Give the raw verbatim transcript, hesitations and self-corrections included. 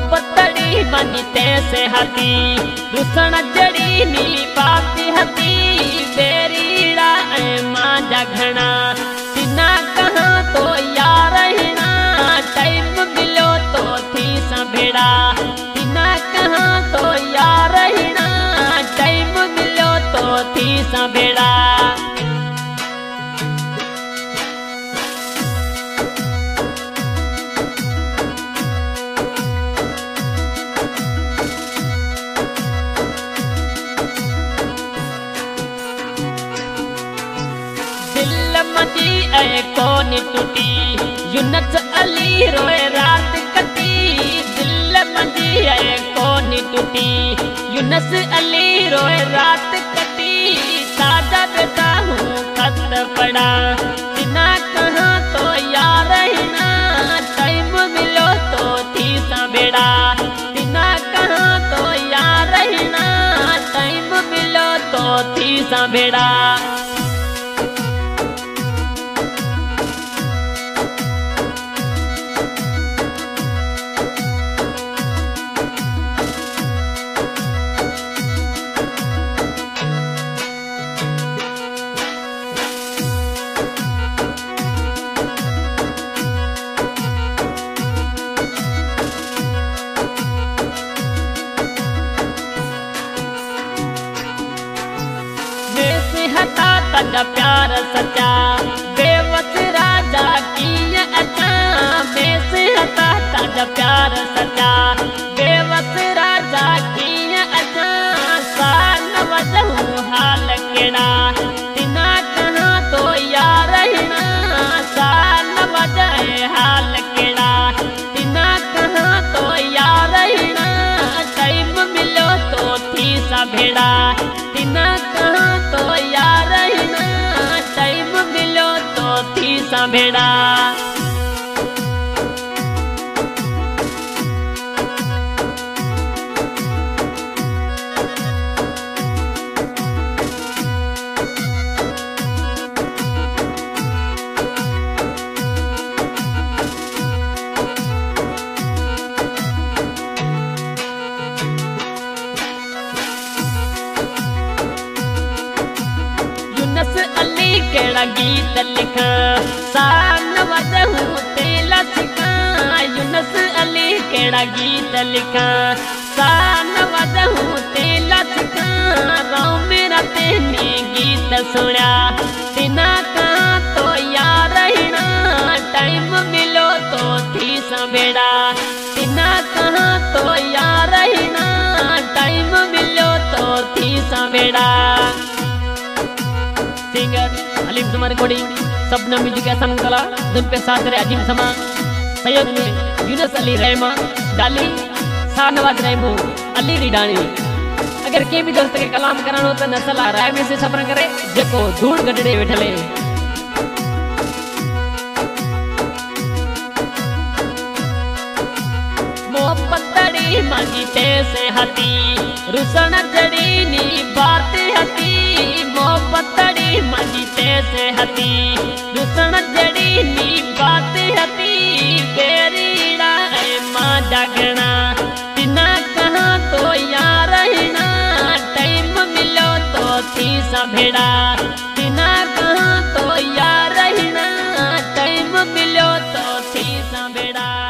मोहब्बतड़ी मनीते से हती रुसण जड़ी नी बाती हती बेरीड़ा मां जघना तिना कहाँ तो यार हिना टाइम मिलो तो थी सबेड़ा तिना कहाँ तो यार हिना टाइम मिलो तो थी सबेड़ा मजी ए कौन टूटी यूनुस अली रोए रात कटी दिल मजी ए कौन टूटी यूनुस अली रोए रात कटी सादा बेटा हूँ खत पड़ा तिना कहाँ तो यार हिना टाइम मिलो तो थी सबेड़ा तिना कहाँ तो यार हिना टाइम मिलो तो थी सबेड़ा हता तजा प्यार सचा बेवस राजा की अचा बेस हता तजा प्यार सचा बेवस राजा की अचा सान वजहू हाल केड़ा तिना कहाँ तो यार हिना सान वजह हाल केड़ा तिना कहाँ तो यार हिना टाइम मिलो तो थी सबेड़ा तिना कहाँ तो यार हिना टाइम मिलो तो थी सबेड़ा यूनुस अली केड़ा गीत लिखा सान वजहू तेला सिखा यूनुस अली केड़ा गीत लिखा सान वजहू तेला सिखा राव मेरा तेने गीत सुना तिना कहाँ तो यार हिना टाइम मिलो तो थी सबेड़ा तिना कहाँ तो यार हिना टाइम मिलो तो थी सबेड़ा सिंगर अलीम तुम्हारे कोडिंग सपना म्यूजिक एहसान कला धुन पे साथ रहे अजीम समा सैयद में यूनुस अली रहमा डाली शाहनवाज रहमो अली रिडानी अगर के भी दोस्त के कलाम करानो तो न सलाह राय में से सफर करे जेको धूड़ गडड़े वेठले मोहब्बतड़ी मनीते से हती रुसण जड़ी नी बात हती मोहब्बतड़ी मनीते से हती रुसण जड़ी नी बात हती बेरीड़ा मां जगना तिना कहाँ तो यार हिना टाइम मिलो तो थी सबेड़ा तिना कहाँ तो यार हिना टाइम मिलो तो थी सबेड़ा।